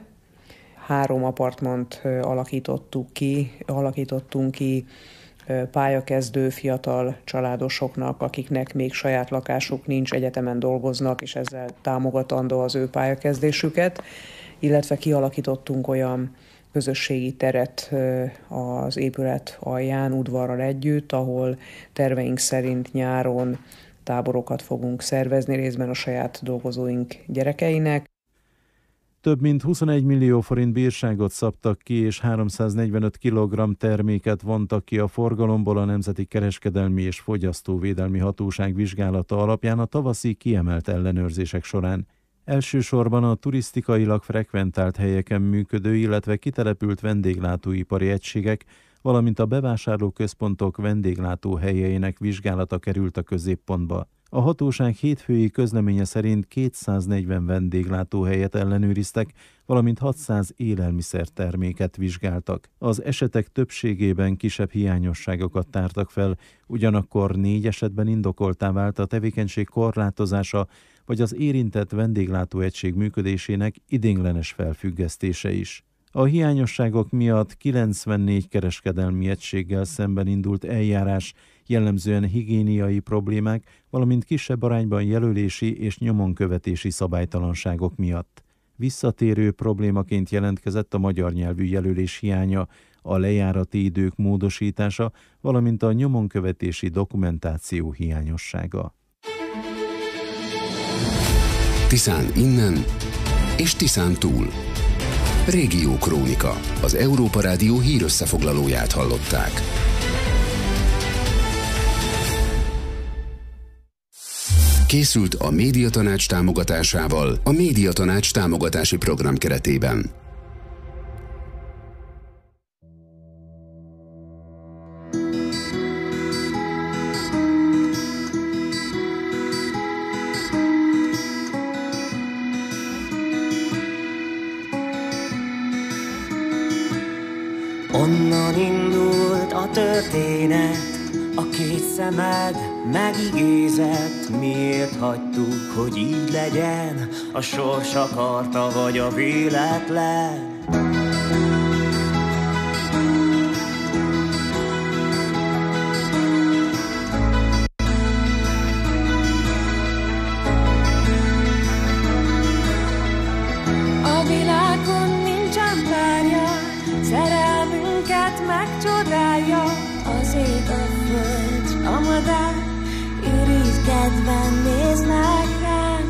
Három apartmant alakítottuk ki, alakítottunk ki pályakezdő fiatal családosoknak, akiknek még saját lakásuk nincs, egyetemen dolgoznak, és ezzel támogatandó az ő pályakezdésüket, illetve kialakítottunk olyan közösségi teret az épület alján, udvarral együtt, ahol terveink szerint nyáron táborokat fogunk szervezni, részben a saját dolgozóink gyerekeinek. Több mint huszonegy millió forint bírságot szabtak ki, és háromszáznegyvenöt kilogramm terméket vontak ki a forgalomból a Nemzeti Kereskedelmi és Fogyasztóvédelmi Hatóság vizsgálata alapján a tavaszi kiemelt ellenőrzések során. Elsősorban a turisztikailag frekventált helyeken működő, illetve kitelepült vendéglátóipari egységek, valamint a bevásárlóközpontok vendéglátóhelyeinek vizsgálata került a középpontba. A hatóság hétfői közleménye szerint kétszáznegyven vendéglátóhelyet ellenőriztek, valamint hatszáz élelmiszerterméket vizsgáltak. Az esetek többségében kisebb hiányosságokat tártak fel, ugyanakkor négy esetben indokoltá vált a tevékenység korlátozása, vagy az érintett vendéglátóegység működésének idéglenes felfüggesztése is. A hiányosságok miatt kilencvennégy kereskedelmi egységgel szemben indult eljárás, jellemzően higiéniai problémák, valamint kisebb arányban jelölési és nyomonkövetési szabálytalanságok miatt. Visszatérő problémaként jelentkezett a magyar nyelvű jelölés hiánya, a lejárati idők módosítása, valamint a nyomonkövetési dokumentáció hiányossága. Tiszán innen és Tiszán túl. Régiókrónika. Az Európa Rádió hírösszefoglalóját hallották. Készült a Médiatanács támogatásával a Médiatanács támogatási program keretében. Onnan indult a történet, a két szemed megigézett. Miért hagytuk, hogy így legyen? A sors akarta, vagy a véletlen? A világon nincsen párja, szeretem. megcsodálja az ég, a föld, a madár, irigykedven néznek rám.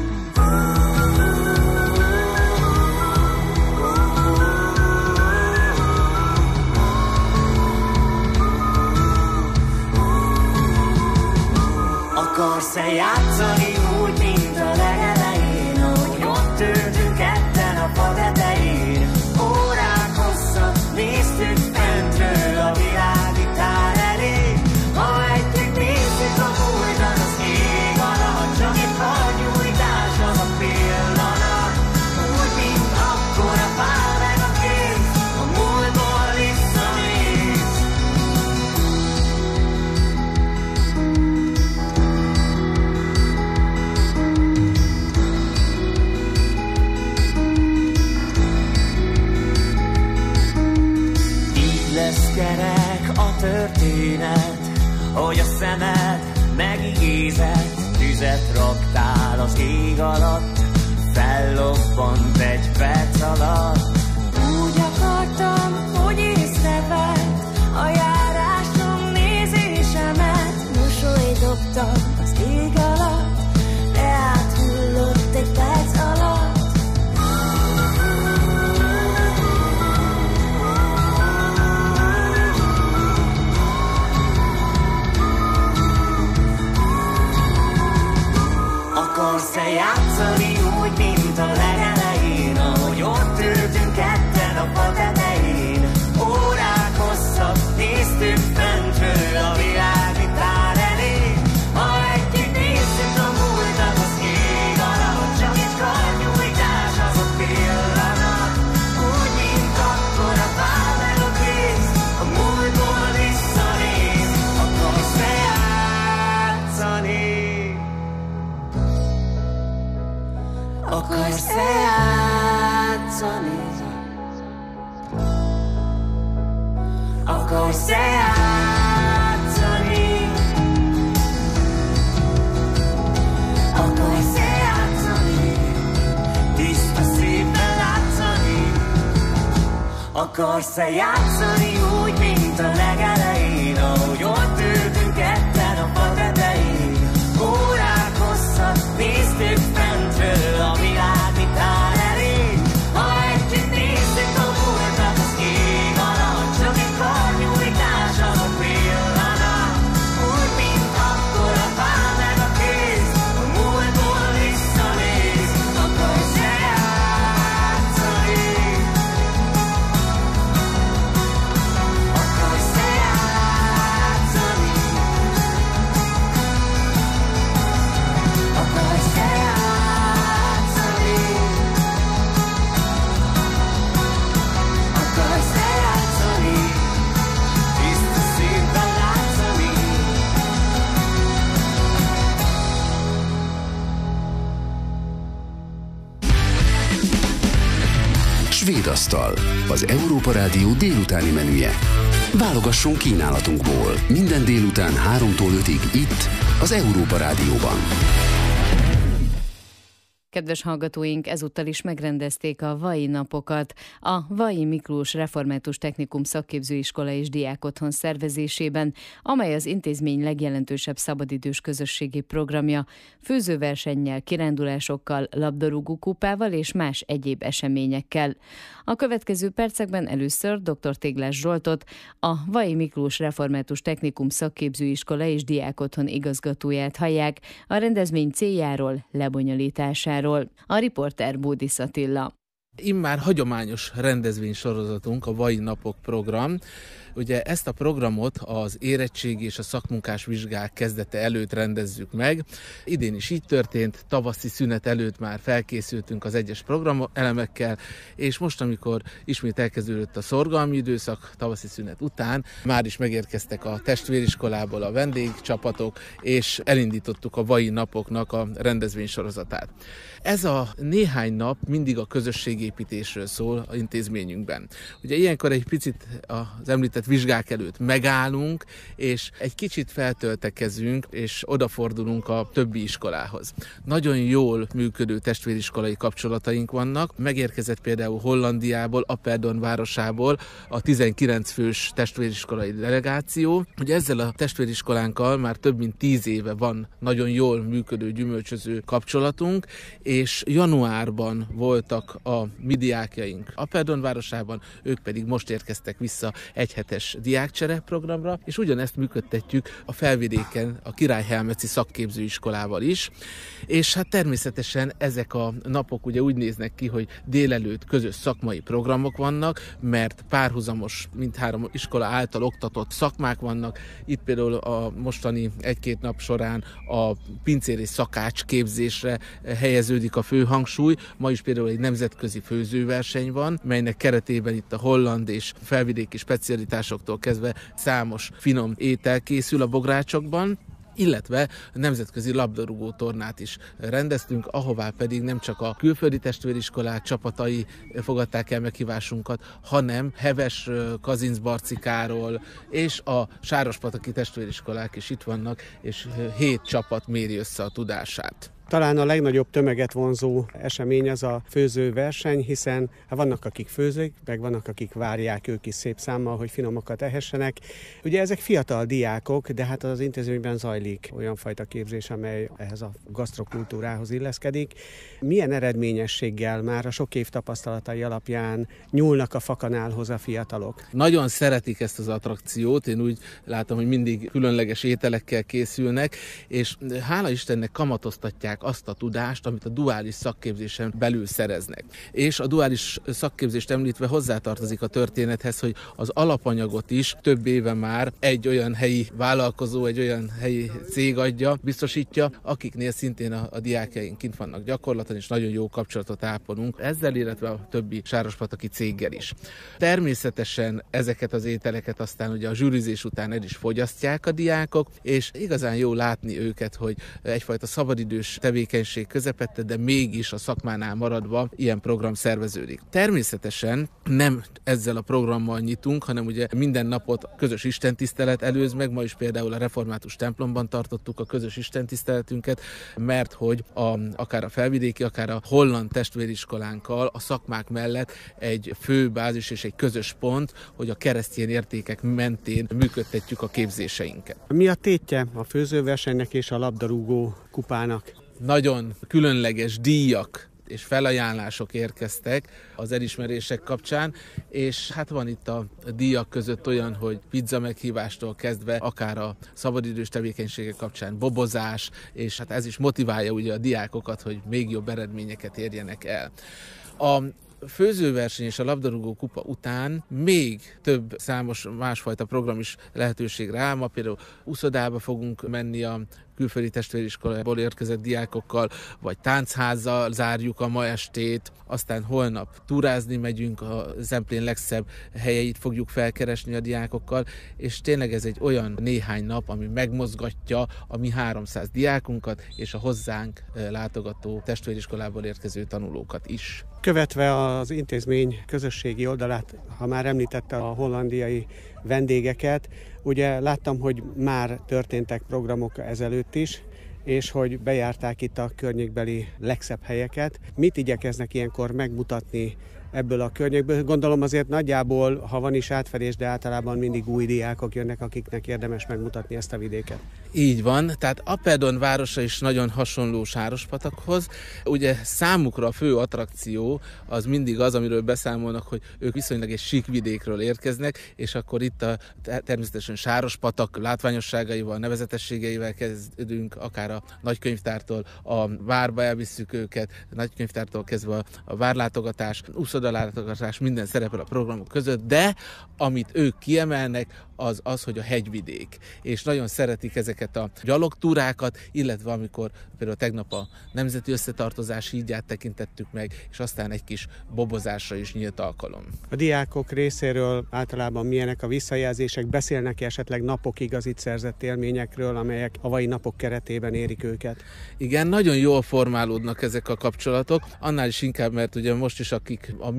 Akarsz-e játszani úgy, mint a legelején, ahogy ott ültünk ketten a fa tetején? Órák hosszat néztük fentről a világítár elé. Ha együtt nézzük a múltat az ég alatt, csak egy halnyújtás az a pillanat. Úgy, mint akkor a pál meg a kéz, a múltból visszanéz. Lesz kerek a történet, hogy a szemed megigézett, tüzet raktál az ég alatt, fellobbant egy perc alatt. Úgy akartam, hogy észrevedd a járásom nézésemet, mosolyt dobtam az ég alatt, de áthullott egy perc alatt. Akarsz-e játszani úgy, mint a legelején, ahogy ott ültünk ketten a fa tetején? Órák hosszat néztük fentről a világítár elé. Ha együtt nézzük a múltat az ég alatt, csak egy karnyújtás az a pillanat. Úgy, mint akkor a pál meg a kéz, a múltból visszanéz. Akarsz-e játszani? Akarsz-e játszani? Akarsz-e játszani? Akarsz-e játszani? Tiszta szépen látszani? Akarsz-e játszani úgy, mint a legelején, ahogy ott ültünk ketten a fa tetején? Órák hosszat néztük fentről a világítár elé. Ha együtt nézzük a múltat az ég alatt, csak egy karnyújtás az a pillanat. Úgy, mint akkor a pál meg a kéz, a múltból visszanéz. Akarsz-e játszani? Akarsz-e játszani? Akarsz-e játszani? Akarsz-e játszani? Tiszta színben látszani? Svédasztal, az Európa Rádió délutáni menüje. Válogassunk kínálatunkból minden délután háromtól ötig itt, az Európa Rádióban. Kedves hallgatóink, ezúttal is megrendezték a Vai napokat. A Vai Miklós Református Technikum Szakképzőiskola és Diákotthon szervezésében, amely az intézmény legjelentősebb szabadidős közösségi programja, főzőversennyel, kirándulásokkal, labdarúgókupával és más egyéb eseményekkel. A következő percekben először dr. Téglás Zsoltot, a Vai Miklós Református Technikum Szakképzőiskola és Diákotthon igazgatóját hallják a rendezvény céljáról, lebonyolításáról. A riporter Bódisz Attila. Immár hagyományos rendezvénysorozatunk, a Vai napok program. Ugye ezt a programot az érettségi és a szakmunkás vizsgák kezdete előtt rendezzük meg. Idén is így történt, tavaszi szünet előtt már felkészültünk az egyes programelemekkel, és most, amikor ismét elkezdődött a szorgalmi időszak, tavaszi szünet után, már is megérkeztek a testvériskolából a vendégcsapatok, és elindítottuk a Vai napoknak a rendezvénysorozatát. Ez a néhány nap mindig a közösségépítésről szól az intézményünkben. Ugye ilyenkor egy picit az említett úgynevezett vizsgák előtt megállunk, és egy kicsit feltöltekezünk, és odafordulunk a többi iskolához. Nagyon jól működő testvériskolai kapcsolataink vannak. Megérkezett például Hollandiából, Apeldoorn városából a tizenkilenc fős testvériskolai delegáció. Ugye ezzel a testvériskolánkkal már több mint tíz éve van nagyon jól működő, gyümölcsöző kapcsolatunk, és januárban voltak a mi diákjaink Apeldoorn városában, ők pedig most érkeztek vissza egyhetes diákcsere programra, és ugyanezt működtetjük a Felvidéken a Király Helmeci szakképzőiskolával is, és hát természetesen ezek a napok ugye úgy néznek ki, hogy délelőtt közös szakmai programok vannak, mert párhuzamos mindhárom iskola által oktatott szakmák vannak. Itt például a mostani egy-két nap során a pincér és szakács képzésre helyeződik a fő hangsúly. Ma is például egy nemzetközi főzőverseny van, melynek keretében itt a holland és felvidéki specialitásoktól kezdve számos finom étel készül a bográcsokban, illetve nemzetközi labdarúgó tornát is rendeztünk, ahová pedig nem csak a külföldi testvériskolák csapatai fogadták el meghívásunkat, hanem Heves Kazincbarcikáról és a sárospataki testvériskolák is itt vannak, és hét csapat méri össze a tudását. Talán a legnagyobb tömeget vonzó esemény az a főzőverseny, hiszen vannak, akik főzik, meg vannak, akik várják ők is szép számmal, hogy finomokat ehessenek. Ugye ezek fiatal diákok, de hát az intézményben zajlik olyan fajta képzés, amely ehhez a gasztrokultúrához illeszkedik. Milyen eredményességgel már a sok év tapasztalatai alapján nyúlnak a fakanálhoz a fiatalok? Nagyon szeretik ezt az attrakciót, én úgy látom, hogy mindig különleges ételekkel készülnek, és hála Istennek kamatoztatják azt a tudást, amit a duális szakképzésen belül szereznek. És a duális szakképzést említve hozzátartozik a történethez, hogy az alapanyagot is több éve már egy olyan helyi vállalkozó, egy olyan helyi cég adja, biztosítja, akiknél szintén a, a diákjaink kint vannak gyakorlaton, és nagyon jó kapcsolatot ápolunk ezzel, illetve a többi sárospataki céggel is. Természetesen ezeket az ételeket aztán ugye a zsűrizés után el is fogyasztják a diákok, és igazán jó látni őket, hogy egyfajta szabadidős tevékenység közepette, de mégis a szakmánál maradva ilyen program szerveződik. Természetesen nem ezzel a programmal nyitunk, hanem ugye minden napot közös istentisztelet előz meg, ma is például a református templomban tartottuk a közös istentiszteletünket, mert hogy a, akár a felvidéki, akár a holland testvériskolánkkal a szakmák mellett egy fő bázis és egy közös pont, hogy a keresztény értékek mentén működtetjük a képzéseinket. Mi a tétje a főzőversenynek és a labdarúgó kupának? Nagyon különleges díjak és felajánlások érkeztek az elismerések kapcsán, és hát van itt a díjak között olyan, hogy pizza meghívástól kezdve, akár a szabadidős tevékenységek kapcsán bobozás, és hát ez is motiválja ugye a diákokat, hogy még jobb eredményeket érjenek el. A főzőverseny és a labdarúgó kupa után még több számos másfajta program is lehetőségre áll. Ma például uszodába fogunk menni a külföldi testvériskolából érkezett diákokkal, vagy táncházal zárjuk a ma estét, aztán holnap túrázni megyünk, a Zemplén legszebb helyeit fogjuk felkeresni a diákokkal, és tényleg ez egy olyan néhány nap, ami megmozgatja a mi háromszáz diákunkat, és a hozzánk látogató testvériskolából érkező tanulókat is. Követve az intézmény közösségi oldalát, ha már említette a hollandiai vendégeket, ugye láttam, hogy már történtek programok ezelőtt is, és hogy bejárták itt a környékbeli legszebb helyeket. Mit igyekeznek ilyenkor megmutatni ebből a környékből? Gondolom azért nagyjából, ha van is átfedés, de általában mindig új diákok jönnek, akiknek érdemes megmutatni ezt a vidéket. Így van, tehát Apeldoorn városa is nagyon hasonló Sárospatakhoz. Ugye számukra a fő attrakció az mindig az, amiről beszámolnak, hogy ők viszonylag egy sík vidékről érkeznek, és akkor itt a természetesen Sárospatak látványosságaival, nevezetességeivel kezdünk, akár a nagykönyvtártól a várba elvisszük őket, a nagykönyvtártól kezdve a, a várlátogatás, uszodalátogatás, minden szerepel a programok között, de amit ők kiemelnek, az az, hogy a hegyvidék. És nagyon szeretik ezeket a gyalogtúrákat, illetve amikor például tegnap a Nemzeti Összetartozás hídját tekintettük meg, és aztán egy kis bobozásra is nyílt alkalom. A diákok részéről általában milyenek a visszajelzések? Beszélnek esetleg napokig az itt szerzett élményekről, amelyek a mai napok keretében érik őket? Igen, nagyon jól formálódnak ezek a kapcsolatok, annál is inkább, mert ugye most is akik a mi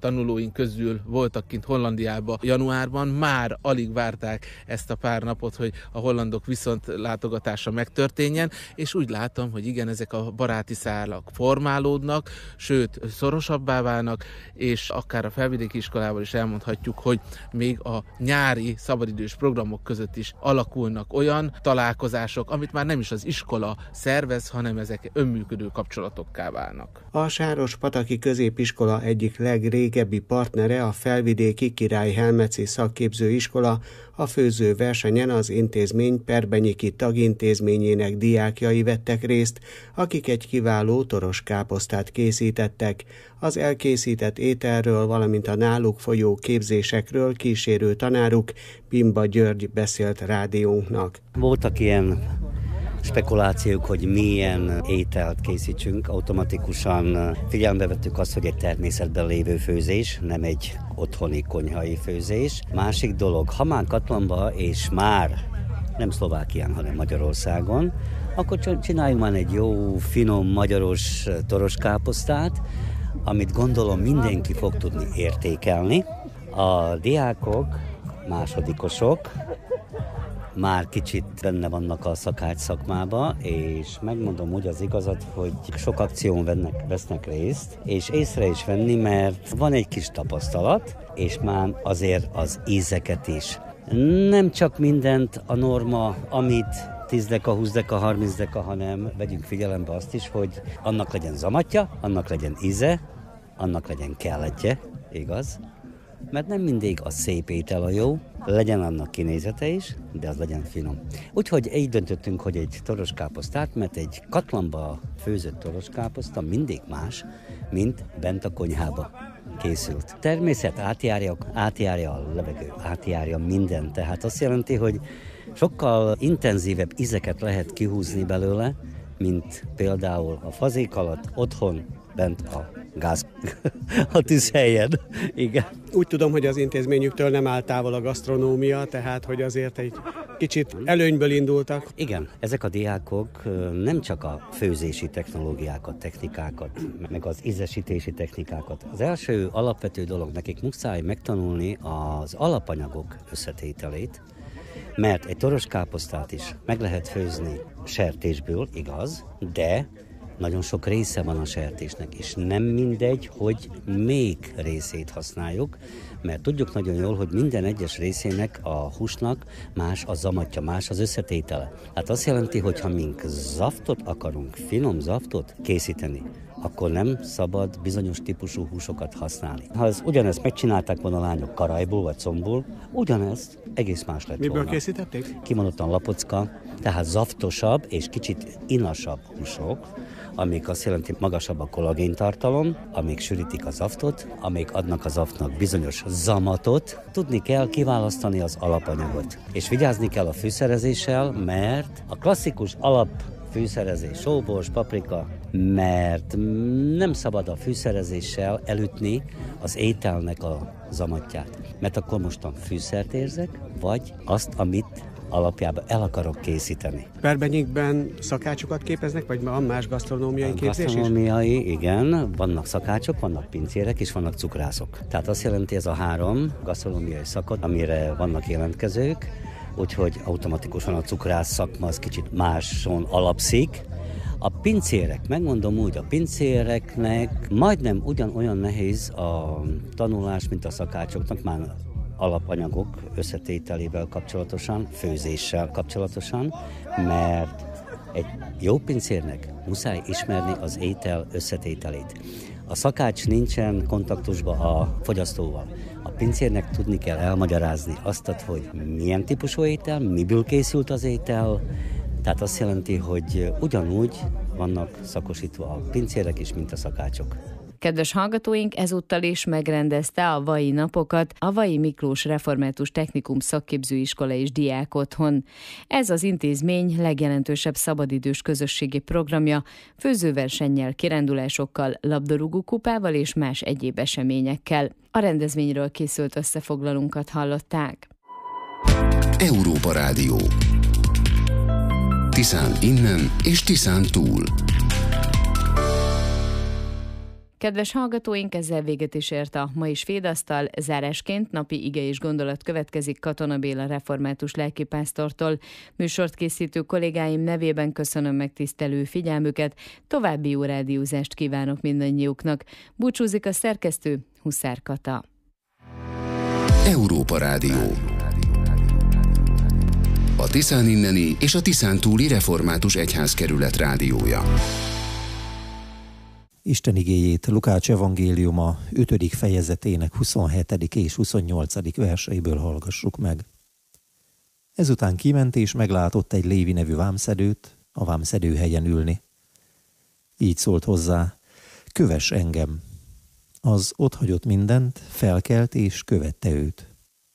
tanulóink közül voltak kint Hollandiába januárban, már alig várták ezt a pár napot, hogy a hollandok viszont látogatása megtörténjen, és úgy látom, hogy igen, ezek a baráti szálak formálódnak, sőt, szorosabbá válnak, és akár a felvidéki iskolával is elmondhatjuk, hogy még a nyári szabadidős programok között is alakulnak olyan találkozások, amit már nem is az iskola szervez, hanem ezek önműködő kapcsolatokká válnak. A Sárospataki Középiskola egyik legrégebbi partnere a Felvidéki Király Helmeci Szakképzőiskola, a főző versenyen az intézmény Perbenyiki tagintézményének diákjai vettek részt, akik egy kiváló toroskáposztát készítettek. Az elkészített ételről, valamint a náluk folyó képzésekről kísérő tanáruk Bimba György beszélt rádiónknak. Voltak ilyen spekulációk, hogy milyen ételt készítsünk. Automatikusan figyelembe vettük azt, hogy egy természetben lévő főzés, nem egy otthoni konyhai főzés. Másik dolog, ha már Katlanba és már nem Szlovákián, hanem Magyarországon, akkor csináljunk már egy jó, finom, magyaros toroskáposztát, amit gondolom mindenki fog tudni értékelni. A diákok, másodikosok már kicsit benne vannak a szakács szakmába, és megmondom úgy az igazat, hogy sok akción vennek, vesznek részt, és észre is venni, mert van egy kis tapasztalat, és már azért az ízeket is. Nem csak mindent a norma, amit tíz deka, húsz deka, harminc deka, hanem vegyünk figyelembe azt is, hogy annak legyen zamatja, annak legyen íze, annak legyen kelletje, igaz? Mert nem mindig a szép étel a jó, legyen annak kinézete is, de az legyen finom. Úgyhogy így döntöttünk, hogy egy toroskáposztát, mert egy katlanba főzött toroskáposzta mindig más, mint bent a konyhába készült. Természet átjárja, átjárja a levegő, átjárja minden, tehát azt jelenti, hogy sokkal intenzívebb ízeket lehet kihúzni belőle, mint például a fazék alatt, otthon, bent a gáz, a tűzhelyen. Igen. Úgy tudom, hogy az intézményüktől nem áll távol a gasztronómia, tehát hogy azért egy kicsit előnyből indultak. Igen, ezek a diákok nem csak a főzési technológiákat, technikákat, meg az ízesítési technikákat. Az első alapvető dolog, nekik muszáj megtanulni az alapanyagok összetételét, mert egy toroskáposztát is meg lehet főzni sertésből, igaz, de nagyon sok része van a sertésnek, és nem mindegy, hogy még részét használjuk, mert tudjuk nagyon jól, hogy minden egyes részének a húsnak más a zamatja, más az összetétele. Hát azt jelenti, hogy ha mink zaftot akarunk, finom zaftot készíteni, akkor nem szabad bizonyos típusú húsokat használni. Ha ez, ugyanezt megcsinálták volna a lányok karajból vagy combból, ugyanezt egész más lett Miből volna. Miből készítették? Kimondottan lapocka, tehát zaftosabb és kicsit inasabb húsok, amik azt jelenti, magasabb a kollagéntartalom, amik sűrítik a zaftot, amik adnak a zaftnak bizonyos zamatot. Tudni kell kiválasztani az alapanyagot. És vigyázni kell a fűszerezéssel, mert a klasszikus alap fűszerezés, sóbors, paprika, mert nem szabad a fűszerezéssel elütni az ételnek a zamatját. Mert akkor mostan fűszert érzek, vagy azt, amit alapjában el akarok készíteni. Perbenyikben szakácsokat képeznek, vagy van más gasztronómiai képzés is? Gasztronómiai, igen, vannak szakácsok, vannak pincérek és vannak cukrászok. Tehát azt jelenti ez a három gasztronómiai szakot, amire vannak jelentkezők, úgyhogy automatikusan a cukrász szakma az kicsit máson alapszik. A pincérek, megmondom úgy, a pincéreknek majdnem ugyanolyan nehéz a tanulás, mint a szakácsoknak, már alapanyagok összetételével kapcsolatosan, főzéssel kapcsolatosan, mert egy jó pincérnek muszáj ismerni az étel összetételét. A szakács nincsen kontaktusban a fogyasztóval. A pincérnek tudni kell elmagyarázni azt, hogy milyen típusú étel, miből készült az étel, tehát azt jelenti, hogy ugyanúgy vannak szakosítva a pincérek is, mint a szakácsok. Kedves hallgatóink, ezúttal is megrendezte a Vai napokat a Vai Miklós Református Technikum Szakképzőiskola és Diákotthon. Ez az intézmény legjelentősebb szabadidős közösségi programja, főzőversennyel, kirándulásokkal, labdarúgókupával és más egyéb eseményekkel. A rendezvényről készült összefoglalónkat hallották. Európa Rádió. Tiszán innen és Tiszán túl. Kedves hallgatóink, ezzel véget is ért a mai Svédasztal. Zárásként napi ige és gondolat következik Katona Béla református lelkipásztortól. Műsort készítő kollégáim nevében köszönöm megtisztelő figyelmüket, további jó rádiózást kívánok mindannyiuknak. Búcsúzik a szerkesztő, Huszár Kata. Európa Rádió. A Tiszán inneni és a Tiszán túli református egyházkerület rádiója. Isten igéjét Lukács evangéliuma ötödik fejezetének huszonhetedik és huszonnyolcadik verseiből hallgassuk meg. Ezután kiment és meglátott egy Lévi nevű vámszedőt a vámszedő helyen ülni. Így szólt hozzá: kövess engem. Az otthagyott mindent, felkelt és követte őt.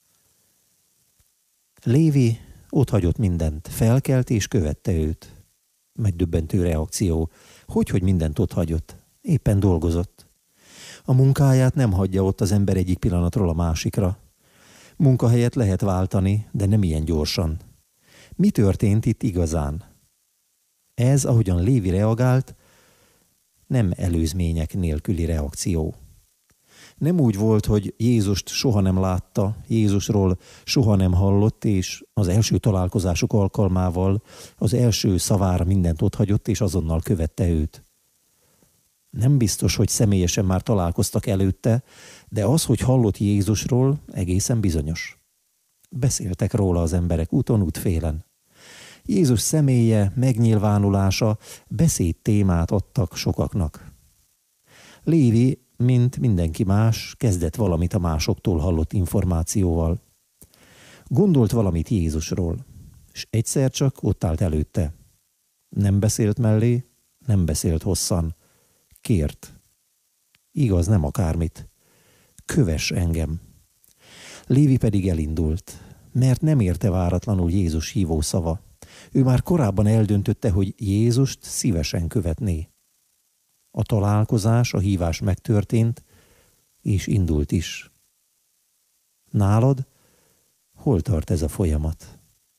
Lévi otthagyott mindent, felkelt és követte őt. Megdöbbentő reakció. Hogyhogy mindent otthagyott? Éppen dolgozott. A munkáját nem hagyja ott az ember egyik pillanatról a másikra. Munkahelyet lehet váltani, de nem ilyen gyorsan. Mi történt itt igazán? Ez, ahogyan Lévi reagált, nem előzmények nélküli reakció. Nem úgy volt, hogy Jézust soha nem látta, Jézusról soha nem hallott, és az első találkozásuk alkalmával az első szavára mindent otthagyott, és azonnal követte őt. Nem biztos, hogy személyesen már találkoztak előtte, de az, hogy hallott Jézusról, egészen bizonyos. Beszéltek róla az emberek úton, útfélen. Jézus személye, megnyilvánulása, beszédtémát adtak sokaknak. Lévi, mint mindenki más, kezdett valamit a másoktól hallott információval. Gondolt valamit Jézusról, és egyszer csak ott állt előtte. Nem beszélt mellé, nem beszélt hosszan. Kért. Igaz, nem akármit. Kövess engem. Lévi pedig elindult, mert nem érte váratlanul Jézus hívó szava. Ő már korábban eldöntötte, hogy Jézust szívesen követné. A találkozás, a hívás megtörtént, és indult is. Nálad hol tart ez a folyamat?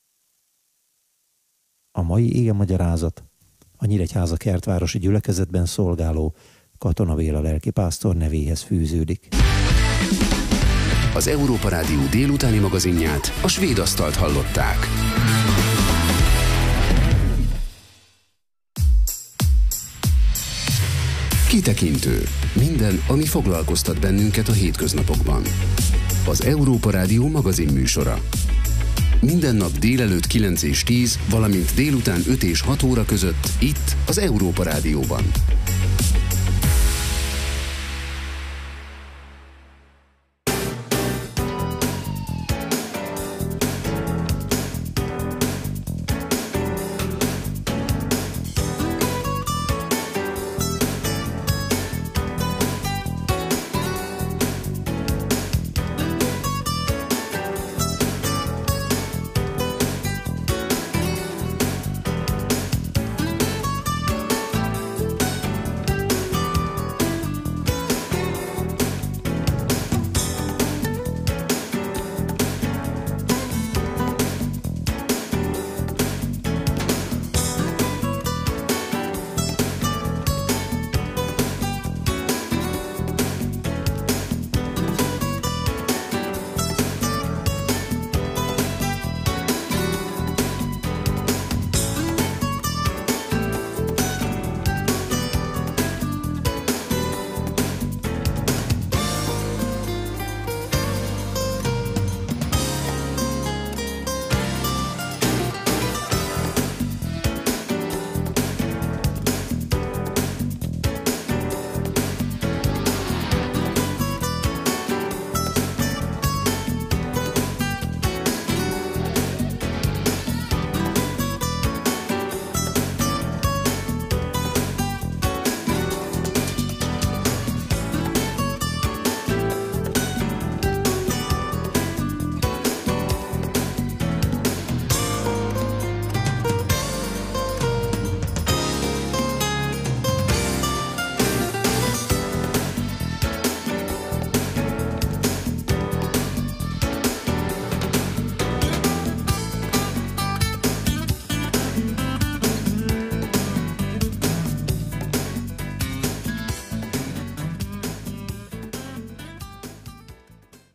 A mai igemagyarázat a Nyíregyháza kertvárosi gyülekezetben szolgáló Katona Béla lelkipásztor nevéhez fűződik. Az Európa Rádió délutáni magazinját, a Svédasztalt hallották. Kitekintő. Minden, ami foglalkoztat bennünket a hétköznapokban. Az Európa Rádió magazin műsora. Minden nap délelőtt kilenc és tíz, valamint délután öt és hat óra között itt az Európa Rádióban.